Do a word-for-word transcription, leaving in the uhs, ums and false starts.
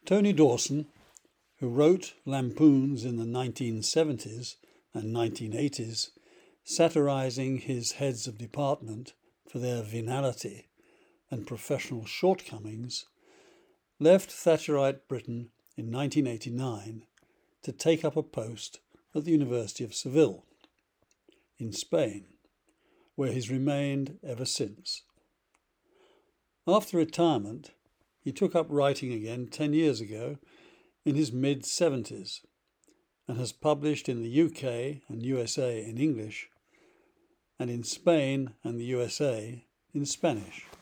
Tony Dawson, who wrote lampoons in the nineteen seventies and nineteen eighties, satirising his heads of department for their venality and professional shortcomings, left Thatcherite Britain in nineteen eighty-nine to take up a post at the University of Seville in Spain, where he's remained ever since. After retirement, he took up writing again ten years ago in his mid-seventies and has published in the U K and U S A in English and in Spain and the U S A in Spanish.